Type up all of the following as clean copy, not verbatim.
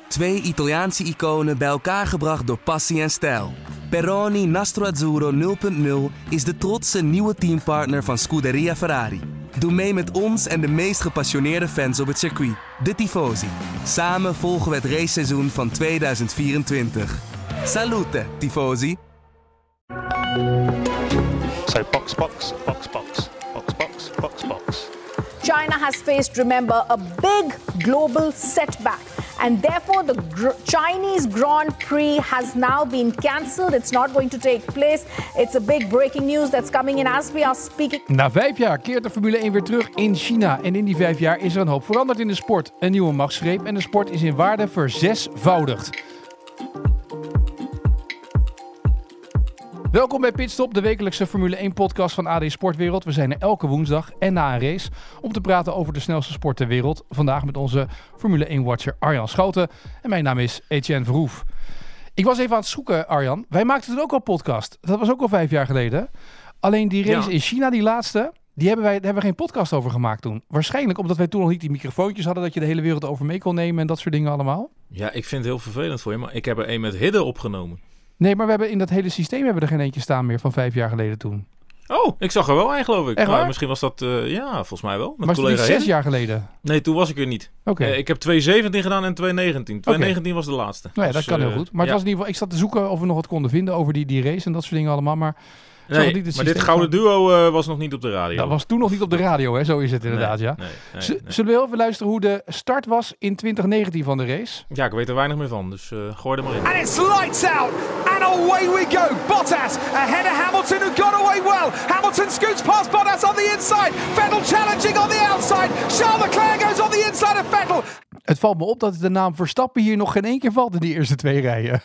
Twee Italiaanse iconen bij elkaar gebracht door passie en stijl. Peroni Nastro Azzurro 0.0 is de trotse nieuwe teampartner van Scuderia Ferrari. Doe mee met ons en de meest gepassioneerde fans op het circuit, de Tifosi. Samen volgen we het raceseizoen van 2024. Salute, Tifosi! So box. China has faced, remember, a big global setback. And therefore, the Chinese Grand Prix has now been cancelled. It's not going to take place. It's a big breaking news that's coming in as we are speaking. Na 5 jaar keert de Formule 1 weer terug in China. En in die 5 jaar is er een hoop veranderd in de sport. Een nieuwe machtsgreep en de sport is in waarde verzesvoudigd. Welkom bij Pitstop, de wekelijkse Formule 1 podcast van AD Sportwereld. We zijn er elke woensdag en na een race om te praten over de snelste sport ter wereld. Vandaag met onze Formule 1-watcher Arjan Schouten. En mijn naam is Etienne Verhoef. Ik was even aan het zoeken, Arjan. Wij maakten toen ook al podcast. Dat was ook al 5 jaar geleden. Alleen die race in China, die laatste, daar hebben we geen podcast over gemaakt toen. Waarschijnlijk omdat wij toen nog niet die microfoontjes hadden dat je de hele wereld over mee kon nemen en dat soort dingen allemaal. Ja, ik vind het heel vervelend voor je, maar ik heb er een met Hidde opgenomen. Nee, maar we hebben in dat hele systeem hebben we er geen eentje staan meer van 5 jaar geleden toen. Oh, ik zag er wel een, geloof ik. Echt waar? Misschien was dat, volgens mij wel. Met Maar is het 6 jaar geleden? Nee, toen was ik er niet. Oké. Ik heb 2017 gedaan en 2019. 2019 was de laatste. Nou ja, dat kan heel goed. Maar het was in ieder geval, ik zat te zoeken of we nog wat konden vinden over die race en dat soort dingen allemaal. Maar maar dit gouden duo was nog niet op de radio. Dat was toen nog niet op de radio, hè? Zo is het inderdaad, nee, ja. Nee. Zullen we heel even luisteren hoe de start was in 2019 van de race? Ja, ik weet er weinig meer van, dus gooi er maar in. And it's lights out, and away we go. Bottas ahead of Hamilton, who got away well. Hamilton scoots past Bottas on the inside. Vettel challenging on the outside. Charles Leclerc goes on the inside of Vettel. Het valt me op dat de naam Verstappen hier nog geen 1 keer valt in die eerste 2 rijen.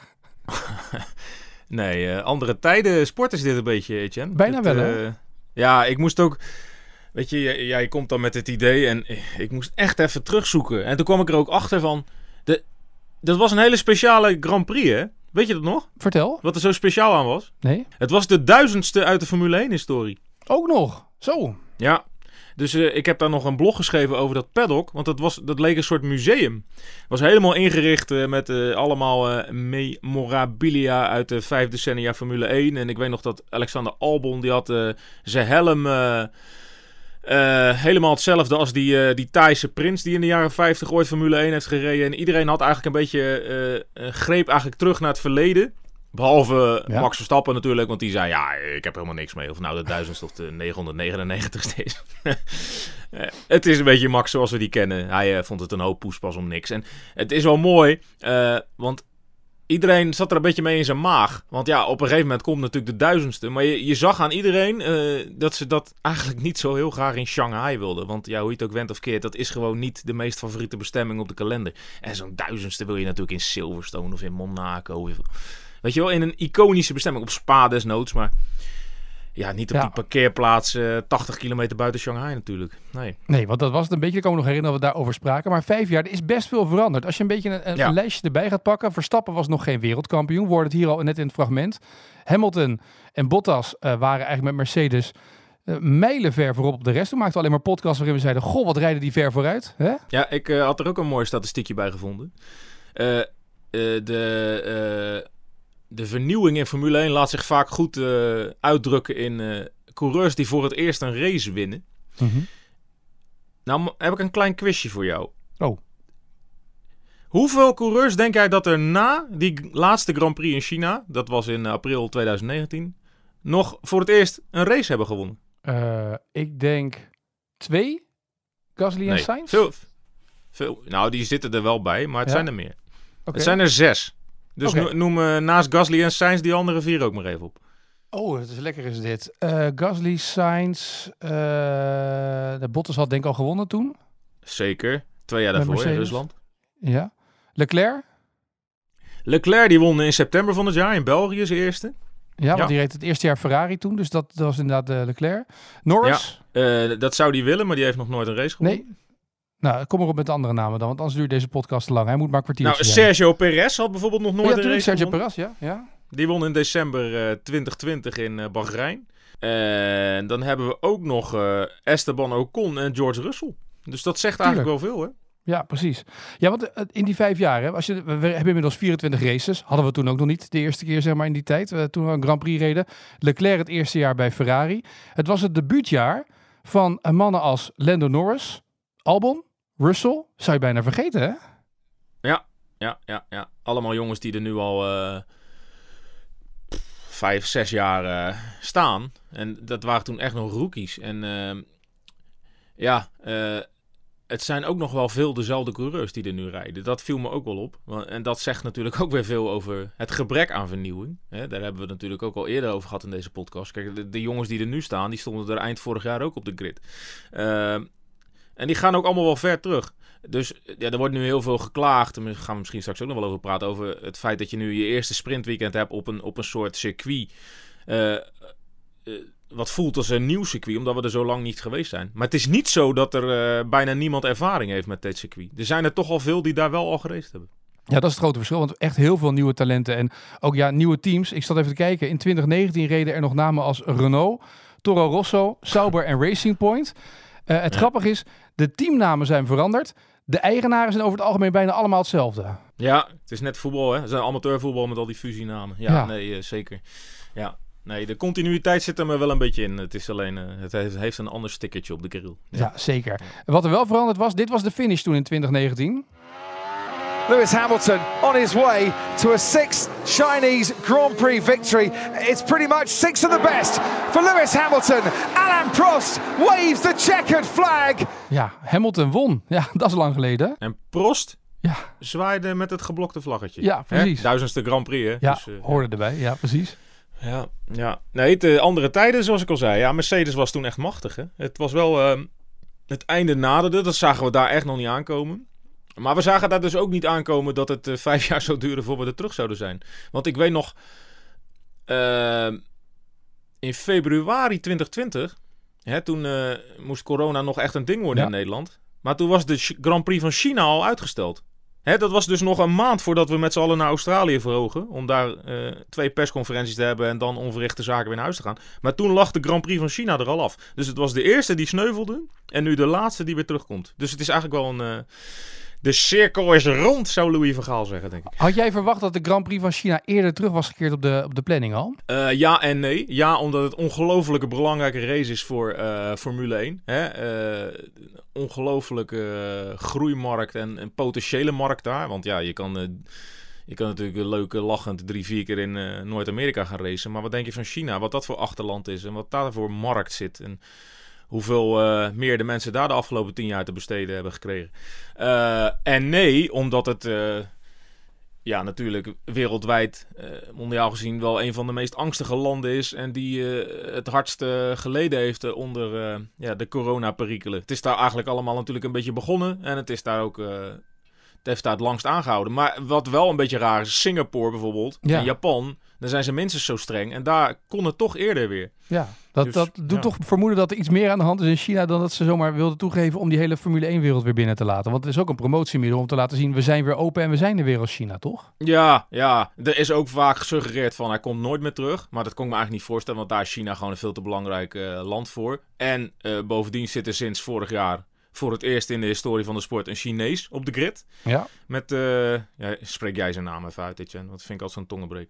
Nee, andere tijden sport is dit een beetje, Etienne. Bijna wel, hè? Ja, ik moest ook... Weet je, jij komt dan met het idee en ik moest echt even terugzoeken. En toen kwam ik er ook achter van... Dat was een hele speciale Grand Prix, hè? Weet je dat nog? Vertel. Wat er zo speciaal aan was? Nee. Het was de 1000ste uit de Formule 1-historie. Ook nog? Zo. Ja. Dus ik heb daar nog een blog geschreven over dat paddock. Want dat leek een soort museum. Het was helemaal ingericht met allemaal memorabilia uit de 5 decennia Formule 1. En ik weet nog dat Alexander Albon, die had zijn helm helemaal hetzelfde als die Thaise prins die in de jaren 50 ooit Formule 1 heeft gereden. En iedereen had eigenlijk een beetje greep eigenlijk terug naar het verleden. Behalve Max Verstappen natuurlijk, want die zei, ja, ik heb helemaal niks mee. Of nou de 1000ste of de 999ste is. Het is een beetje Max zoals we die kennen. Hij vond het een hoop poespas om niks. En het is wel mooi, want iedereen zat er een beetje mee in zijn maag. Want ja, op een gegeven moment komt natuurlijk de 1000ste. Maar je zag aan iedereen dat ze dat eigenlijk niet zo heel graag in Shanghai wilden. Want ja, hoe je het ook went of keert, dat is gewoon niet de meest favoriete bestemming op de kalender. En zo'n 1000ste wil je natuurlijk in Silverstone of in Monaco. Weet je wel, in een iconische bestemming. Op Spa desnoods, maar ja, niet op die parkeerplaats 80 kilometer buiten Shanghai natuurlijk. Nee, want dat was het een beetje. Ik kan me nog herinneren dat we daarover spraken. Maar 5 jaar, er is best veel veranderd. Als je een beetje een lijstje erbij gaat pakken. Verstappen was nog geen wereldkampioen. Wordt het hier al net in het fragment. Hamilton en Bottas waren eigenlijk met Mercedes mijlenver voorop op de rest. Toen maakten we alleen maar podcasts waarin we zeiden, goh, wat rijden die ver vooruit. Hè? Ja, ik had er ook een mooi statistiekje bij gevonden. De vernieuwing in Formule 1 laat zich vaak goed uitdrukken in coureurs die voor het eerst een race winnen. Mm-hmm. Nou heb ik een klein quizje voor jou. Oh. Hoeveel coureurs denk jij dat er na die laatste Grand Prix in China, dat was in april 2019, nog voor het eerst een race hebben gewonnen? Ik denk 2. Gasly en Sainz? Veel. Nou, die zitten er wel bij, maar het zijn er meer. Okay. Het zijn er 6. Dus noem naast Gasly en Sainz die andere 4 ook maar even op. Oh, het is lekker is dit. Gasly, Sainz, de Bottas had denk ik al gewonnen toen. Zeker. 2 jaar daarvoor in Rusland. Ja. Leclerc die won in september van het jaar in België zijn eerste. Ja, want die reed het eerste jaar Ferrari toen. Dus dat was inderdaad Leclerc. Norris? Ja, dat zou die willen, maar die heeft nog nooit een race gewonnen. Nee. Nou, kom erop met andere namen dan, want anders duurt deze podcast te lang. Hij moet maar een kwartiertje zijn. Sergio Perez had bijvoorbeeld nog nooit een race Sergio gewonnen. Perez, ja. Die won in december 2020 in Bahrein. En dan hebben we ook nog Esteban Ocon en George Russell. Dus dat zegt eigenlijk wel veel, hè? Ja, precies. Ja, want in die 5 jaar, hè, we hebben inmiddels 24 races. Hadden we toen ook nog niet de eerste keer, zeg maar, in die tijd. Toen we een Grand Prix reden. Leclerc het eerste jaar bij Ferrari. Het was het debuutjaar van mannen als Lando Norris, Albon, Russell. Zou je bijna vergeten, hè? Ja. Allemaal jongens die er nu al 5, 6 jaar staan. En dat waren toen echt nog rookies. En het zijn ook nog wel veel dezelfde coureurs die er nu rijden. Dat viel me ook wel op. En dat zegt natuurlijk ook weer veel over het gebrek aan vernieuwing. Daar hebben we het natuurlijk ook al eerder over gehad in deze podcast. Kijk, de jongens die er nu staan, die stonden er eind vorig jaar ook op de grid. En die gaan ook allemaal wel ver terug. Dus ja, er wordt nu heel veel geklaagd. Daar gaan we misschien straks ook nog wel over praten. Over het feit dat je nu je eerste sprintweekend hebt op een soort circuit. Wat voelt als een nieuw circuit, omdat we er zo lang niet geweest zijn. Maar het is niet zo dat er bijna niemand ervaring heeft met dit circuit. Er zijn er toch al veel die daar wel al geraced hebben. Ja, dat is het grote verschil, want echt heel veel nieuwe talenten en ook nieuwe teams. Ik zat even te kijken, in 2019 reden er nog namen als Renault, Toro Rosso, Sauber en Racing Point. Het grappige is, de teamnamen zijn veranderd. De eigenaren zijn over het algemeen bijna allemaal hetzelfde. Ja, het is net voetbal, hè. Het is amateurvoetbal met al die fusienamen. Ja. Nee, zeker. Ja. Nee, de continuïteit zit er me wel een beetje in. Het is alleen, het heeft een ander stickertje op de grill. Ja, zeker. Wat er wel veranderd was, dit was de finish toen in 2019. Lewis Hamilton on his way to a 6th Chinese Grand Prix victory. It's pretty much 6 of the best for Lewis Hamilton. Alain Prost waves the checkered flag. Ja, Hamilton won. Ja, dat is lang geleden. En Prost zwaaide met het geblokte vlaggetje. Ja, precies. 1000ste Grand Prix, hè? Ja, dus, hoorde erbij. Ja, precies. Ja. Nee, de andere tijden, zoals ik al zei. Ja, Mercedes was toen echt machtig, hè? Het was wel... het einde naderde. Dat zagen we daar echt nog niet aankomen. Maar we zagen daar dus ook niet aankomen dat het 5 jaar zou duren voor we er terug zouden zijn. Want ik weet nog... in februari 2020... toen moest corona nog echt een ding worden in Nederland. Maar toen was de Grand Prix van China al uitgesteld. Dat was dus nog een maand voordat we met z'n allen naar Australië vlogen. Om daar 2 persconferenties te hebben en dan onverrichte zaken weer naar huis te gaan. Maar toen lag de Grand Prix van China er al af. Dus het was de eerste die sneuvelde en nu de laatste die weer terugkomt. Dus het is eigenlijk wel een... de cirkel is rond, zou Louis van Gaal zeggen, denk ik. Had jij verwacht dat de Grand Prix van China eerder terug was gekeerd op de planning al? Ja en nee. Ja, omdat het ongelooflijke belangrijke race is voor Formule 1. Ongelooflijke groeimarkt en potentiële markt daar. Want ja, je kan natuurlijk leuk lachend 3-4 keer in Noord-Amerika gaan racen. Maar wat denk je van China? Wat dat voor achterland is en wat daar voor markt zit en... hoeveel meer de mensen daar de afgelopen 10 jaar te besteden hebben gekregen. En nee, omdat het natuurlijk wereldwijd, mondiaal gezien, wel een van de meest angstige landen is. En die het hardst geleden heeft onder de coronaperikelen. Het is daar eigenlijk allemaal natuurlijk een beetje begonnen. En het is daar ook... het heeft daar het langst aangehouden. Maar wat wel een beetje raar is, Singapore bijvoorbeeld en Japan... dan zijn ze minstens zo streng. En daar kon het toch eerder weer. Ja, dat doet toch vermoeden dat er iets meer aan de hand is in China... dan dat ze zomaar wilden toegeven om die hele Formule 1-wereld weer binnen te laten. Want het is ook een promotiemiddel om te laten zien... we zijn weer open en we zijn er weer als China, toch? Ja. Er is ook vaak gesuggereerd van hij komt nooit meer terug. Maar dat kon ik me eigenlijk niet voorstellen... want daar is China gewoon een veel te belangrijk land voor. En bovendien zit er sinds vorig jaar... voor het eerst in de historie van de sport een Chinees op de grid. Ja. Met, spreek jij zijn naam even uit, Etienne. Want dat vind ik altijd zo'n tongenbreker.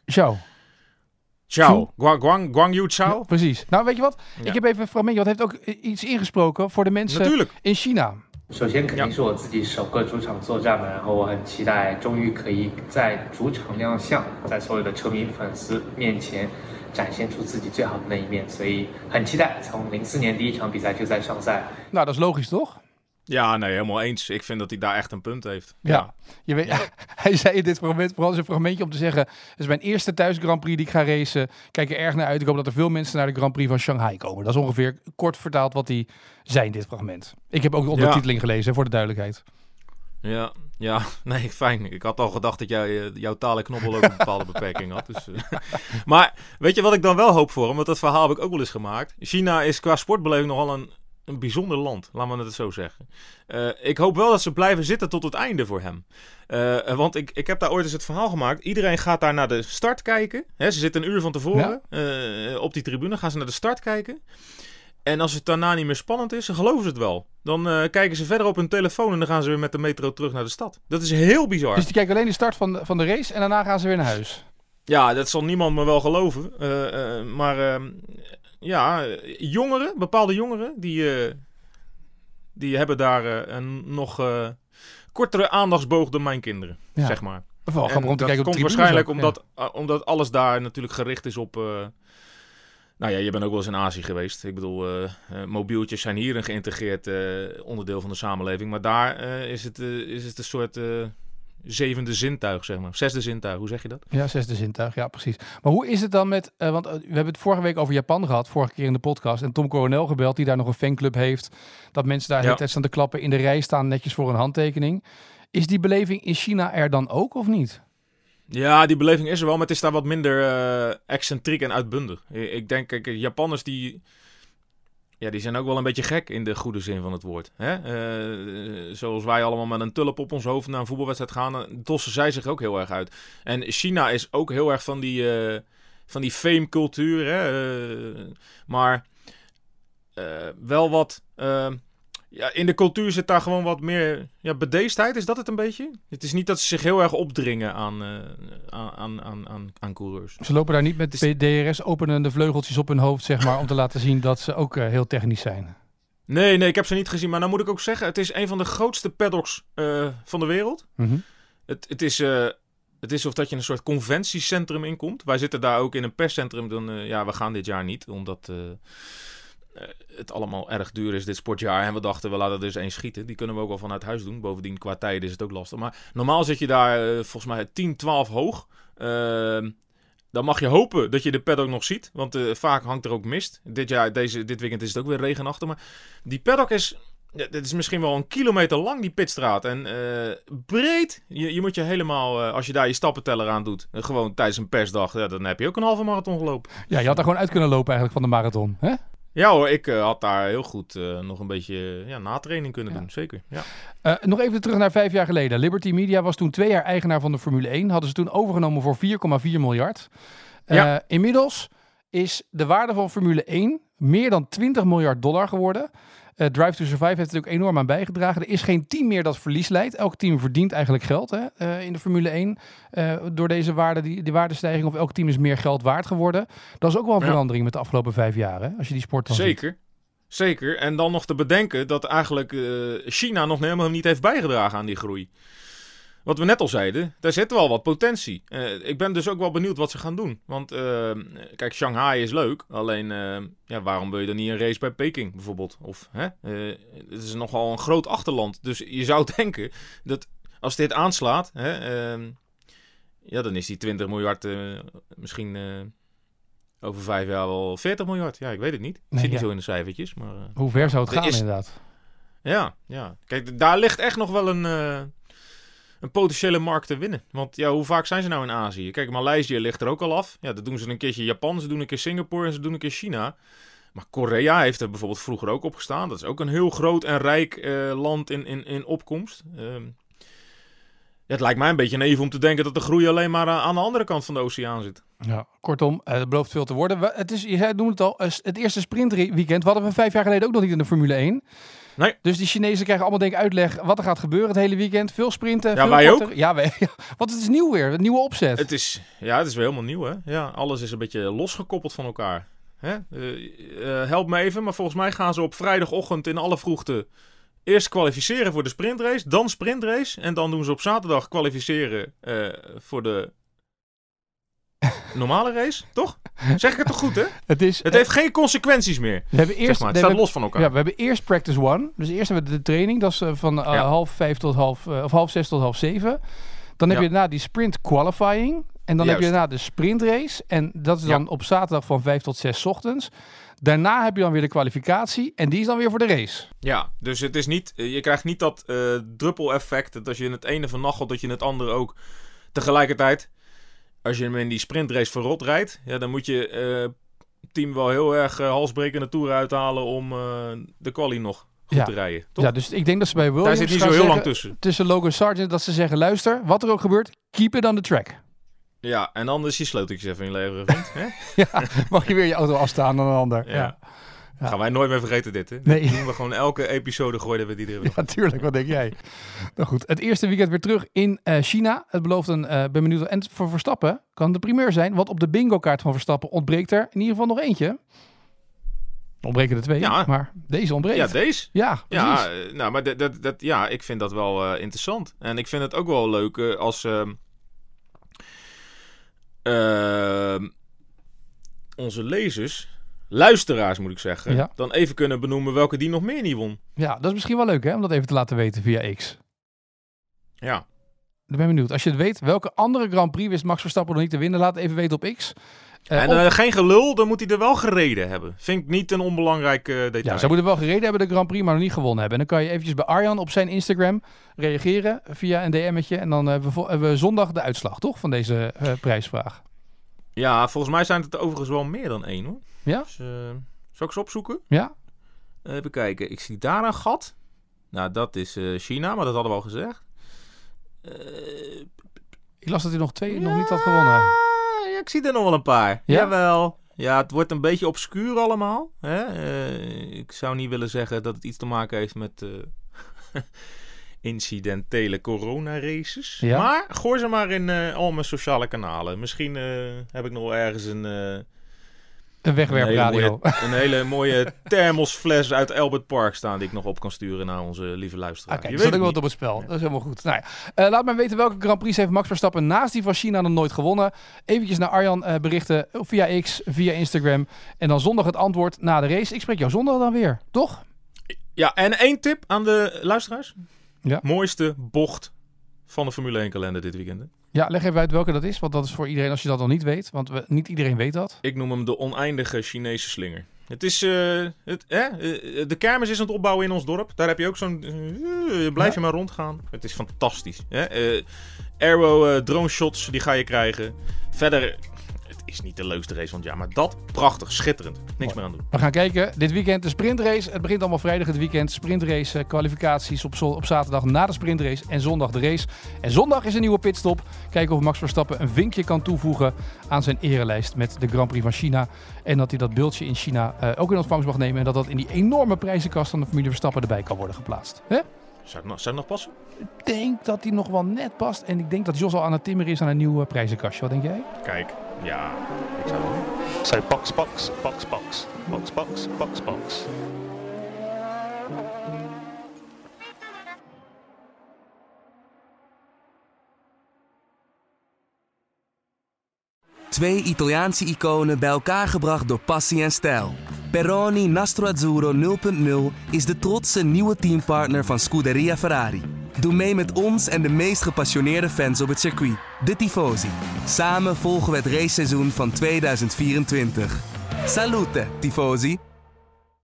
Zhao. Guangyu Zhao. Ja, precies. Nou, weet je wat? Ja. Ik heb even een fragmentje. Wat heeft ook iets ingesproken voor de mensen in China. 首先肯定是我自己首个主场作战嘛，然后我很期待终于可以在主场亮相，在所有的球迷粉丝面前展现出自己最好的那一面，所以很期待。从04年第一场比赛就在上赛。 Nou, dat is logisch, toch? Ja, nee, helemaal eens. Ik vind dat hij daar echt een punt heeft. Ja. Je weet, hij zei in dit fragment, vooral als een fragmentje om te zeggen... het is mijn eerste thuis Grand Prix die ik ga racen. Kijk er erg naar uit. Ik hoop dat er veel mensen naar de Grand Prix van Shanghai komen. Dat is ongeveer kort vertaald wat hij zei in dit fragment. Ik heb ook de ondertiteling gelezen, voor de duidelijkheid. Ja, nee, fijn. Ik had al gedacht dat jouw taal en knobbel ook een bepaalde beperking had. Dus, maar weet je wat ik dan wel hoop voor hem? Want dat verhaal heb ik ook wel eens gemaakt. China is qua sportbeleving nogal een bijzonder land, laten we het zo zeggen. Ik hoop wel dat ze blijven zitten tot het einde voor hem. Want ik heb daar ooit eens het verhaal gemaakt. Iedereen gaat daar naar de start kijken. Ze zitten een uur van tevoren op die tribune. Gaan ze naar de start kijken. En als het daarna niet meer spannend is, dan geloven ze het wel. Dan kijken ze verder op hun telefoon en dan gaan ze weer met de metro terug naar de stad. Dat is heel bizar. Dus die kijken alleen de start van de race en daarna gaan ze weer naar huis? Ja, dat zal niemand me wel geloven. Maar bepaalde jongeren, die hebben daar een nog kortere aandachtsboog dan mijn kinderen, zeg maar. Wel grappig om te kijken op komt waarschijnlijk omdat alles daar natuurlijk gericht is op... je bent ook wel eens in Azië geweest. Ik bedoel, mobieltjes zijn hier een geïntegreerd onderdeel van de samenleving. Maar daar is het een soort zevende zintuig, zeg maar. Zesde zintuig, hoe zeg je dat? Ja, zesde zintuig, ja precies. Maar hoe is het dan met... want we hebben het vorige week over Japan gehad, vorige keer in de podcast. En Tom Coronel gebeld, die daar nog een fanclub heeft. Dat mensen daar de hele tijd staan te klappen, in de rij staan, netjes voor een handtekening. Is die beleving in China er dan ook, of niet? Ja, die beleving is er wel, maar het is daar wat minder excentriek en uitbundig. Ik denk, kijk, Japanners die zijn ook wel een beetje gek in de goede zin van het woord. Hè? Zoals wij allemaal met een tulp op ons hoofd naar een voetbalwedstrijd gaan, dossen zij zich ook heel erg uit. En China is ook heel erg van die fame-cultuur, maar wel wat... in de cultuur zit daar gewoon wat meer bedeesdheid. Is dat het een beetje? Het is niet dat ze zich heel erg opdringen aan coureurs. Ze lopen daar niet met DRS-openende vleugeltjes op hun hoofd, zeg maar, om te laten zien dat ze ook heel technisch zijn. Nee, ik heb ze niet gezien. Maar nou moet ik ook zeggen, het is een van de grootste paddocks van de wereld. Mm-hmm. Het is alsof dat je een soort conventiecentrum inkomt. Wij zitten daar ook in een perscentrum. We gaan dit jaar niet, omdat... het allemaal erg duur is dit sportjaar. En we dachten, we laten er dus één schieten. Die kunnen we ook wel vanuit huis doen. Bovendien, qua tijden is het ook lastig. Maar normaal zit je daar volgens mij 10, 12 hoog. Dan mag je hopen dat je de paddock nog ziet. Want vaak hangt er ook mist. Dit weekend is het ook weer regenachtig. Maar die paddock is... dit is misschien wel 1 kilometer lang, die pitstraat. En breed. Je moet je helemaal, als je daar je stappenteller aan doet... gewoon tijdens een persdag, dan heb je ook een halve marathon gelopen. Ja, je had daar gewoon uit kunnen lopen eigenlijk van de marathon, hè? Ja hoor, ik had daar heel goed nog een beetje natraining kunnen doen, zeker. Ja. Nog even terug naar 5 jaar geleden. Liberty Media was toen 2 jaar eigenaar van de Formule 1. Hadden ze toen overgenomen voor 4,4 miljard. Inmiddels is de waarde van Formule 1 meer dan $20 miljard geworden. Drive to Survive heeft er ook enorm aan bijgedragen. Er is geen team meer dat verlies leidt. Elk team verdient eigenlijk geld in de Formule 1. Door deze die waardestijging. Of elk team is meer geld waard geworden. Dat is ook wel een verandering met de afgelopen 5 jaar. Hè? Als je die sport dan ziet. Zeker. En dan nog te bedenken dat eigenlijk China nog helemaal niet heeft bijgedragen aan die groei. Wat we net al zeiden, daar zit wel wat potentie. Ik ben dus ook wel benieuwd wat ze gaan doen. Want kijk, Shanghai is leuk. Alleen, waarom wil je dan niet een race bij Peking bijvoorbeeld? Of, het is nogal een groot achterland. Dus je zou denken dat als dit aanslaat... dan is die 20 miljard misschien over 5 jaar wel 40 miljard. Ja, ik weet het niet. Ik zit niet zo in de cijfertjes. Maar, hoe ver zou het gaan inderdaad? Ja. Kijk, daar ligt echt nog wel een potentiële markt te winnen. Want hoe vaak zijn ze nou in Azië? Kijk, Maleisië ligt er ook al af. Ja, dat doen ze een keertje Japan, ze doen een keer Singapore en ze doen een keer China. Maar Korea heeft er bijvoorbeeld vroeger ook op gestaan. Dat is ook een heel groot en rijk land in opkomst. Het lijkt mij een beetje naïef om te denken dat de groei alleen maar aan de andere kant van de oceaan zit. Ja, kortom, het belooft veel te worden. Je noemde het al, het eerste sprintweekend. We hadden 5 jaar geleden ook nog niet in de Formule 1. Nee. Dus die Chinezen krijgen allemaal uitleg wat er gaat gebeuren het hele weekend. Veel sprinten. Ja, veel wij korter. ook. Ja, want het is nieuw weer. Een nieuwe opzet. Het is weer helemaal nieuw, hè. Ja, alles is een beetje losgekoppeld van elkaar. Help me even, maar volgens mij gaan ze op vrijdagochtend in alle vroegte eerst kwalificeren voor de sprintrace, dan sprintrace. En dan doen ze op zaterdag kwalificeren voor de normale race, toch? Zeg ik het toch goed, hè? Het heeft geen consequenties meer. We hebben eerst, het staat los van elkaar. Ja, we hebben eerst practice 1. Dus eerst hebben we de training. Dat is van 5:30 tot 5:30 tot 6:30. Dan heb je daarna die sprint qualifying. En dan heb je daarna de sprintrace. En dat is dan op zaterdag van 5 tot 6 ochtends. Daarna heb je dan weer de kwalificatie. En die is dan weer voor de race. Ja, dus het is niet, je krijgt niet dat druppel-effect. Dat als je het ene vernachelt, dat je het andere ook tegelijkertijd. Als je hem in die sprintrace verrot rijdt, dan moet je team wel heel erg halsbrekende toeren uithalen om de quali nog goed te rijden. Toch? Ja, dus ik denk dat ze bij Williams daar zit niet zo heel lang tussen. Tussen Logan Sargent, dat ze zeggen, luister, wat er ook gebeurt, keep it on the track. Ja, en anders je sleuteltjes even inleveren, vriend. Hè? Ja, mag je weer je auto afstaan dan een ander. Ja. Gaan wij nooit meer vergeten dit, hè? Nee. Dat doen we gewoon elke episode gooien we die erin. Ja, tuurlijk. Wat denk jij? Nou goed, het eerste weekend weer terug in China. Het belooft ben benieuwd. En voor Verstappen kan de primeur zijn, want op de bingo-kaart van Verstappen ontbreekt er in ieder geval nog eentje. Ontbreken er 2, maar deze ontbreekt. Ja, deze? Ja, precies. Ja, maar ik vind dat wel interessant. En ik vind het ook wel leuk als onze luisteraars moet ik zeggen, dan even kunnen benoemen welke die nog meer niet won. Ja, dat is misschien wel leuk hè, om dat even te laten weten via X. Ja. Ik ben benieuwd. Als je het weet, welke andere Grand Prix wist Max Verstappen nog niet te winnen, laat het even weten op X. Geen gelul, dan moet hij er wel gereden hebben. Vind ik niet een onbelangrijk detail. Ja, ze moeten wel gereden hebben de Grand Prix, maar nog niet gewonnen hebben. En dan kan je eventjes bij Arjan op zijn Instagram reageren via een DM'tje. En dan hebben we zondag de uitslag, toch? Van deze prijsvraag. Ja, volgens mij zijn het overigens wel meer dan 1, hoor. Ja? Dus, zal ik eens opzoeken? Ja. Even kijken. Ik zie daar een gat. Nou, dat is China, maar dat hadden we al gezegd. Ik las dat hij nog 2 nog niet had gewonnen. Ja, ik zie er nog wel een paar. Ja? Jawel. Ja, het wordt een beetje obscuur allemaal. Hè? Ik zou niet willen zeggen dat het iets te maken heeft met incidentele coronaraces. Ja? Maar gooi ze maar in al mijn sociale kanalen. Misschien heb ik nog wel ergens een wegwerpradio. Een hele mooie thermosfles uit Albert Park staan die ik nog op kan sturen naar onze lieve luisteraar. Oké, dat is ook wel op het spel. Dat is helemaal goed. Nou ja, laat mij weten welke Grand Prix heeft Max Verstappen naast die van China nog nooit gewonnen. Eventjes naar Arjan berichten via X, via Instagram. En dan zondag het antwoord na de race. Ik spreek jou zondag dan weer, toch? Ja, en 1 tip aan de luisteraars. Ja. Mooiste bocht van de Formule 1 kalender dit weekend. Hè? Ja, leg even uit welke dat is, want dat is voor iedereen als je dat nog niet weet. Want niet iedereen weet dat. Ik noem hem de oneindige Chinese slinger. Het is, de kermis is aan het opbouwen in ons dorp. Daar heb je ook zo'n... blijf je maar rondgaan. Het is fantastisch. Aero drone shots, die ga je krijgen. Verder... Het is niet de leukste race van het jaar, maar dat prachtig, schitterend. Niks meer aan doen. We gaan kijken. Dit weekend de sprintrace. Het begint allemaal vrijdag het weekend. Sprintrace, kwalificaties op zaterdag na de sprintrace en zondag de race. En zondag is een nieuwe pitstop. Kijken of Max Verstappen een vinkje kan toevoegen aan zijn erelijst met de Grand Prix van China. En dat hij dat beeldje in China ook in ontvangst mag nemen. En dat in die enorme prijzenkast van de familie Verstappen erbij kan worden geplaatst. Hè? Zou het nog passen? Ik denk dat hij nog wel net past. En ik denk dat Jos al aan het timmeren is aan een nieuw prijzenkastje. Wat denk jij? Kijk, ja, ik zou het doen. So box. Twee Italiaanse iconen bij elkaar gebracht door passie en stijl. Peroni Nastro Azzurro 0.0 is de trotse nieuwe teampartner van Scuderia Ferrari. Doe mee met ons en de meest gepassioneerde fans op het circuit, de Tifosi. Samen volgen we het raceseizoen van 2024. Salute, Tifosi!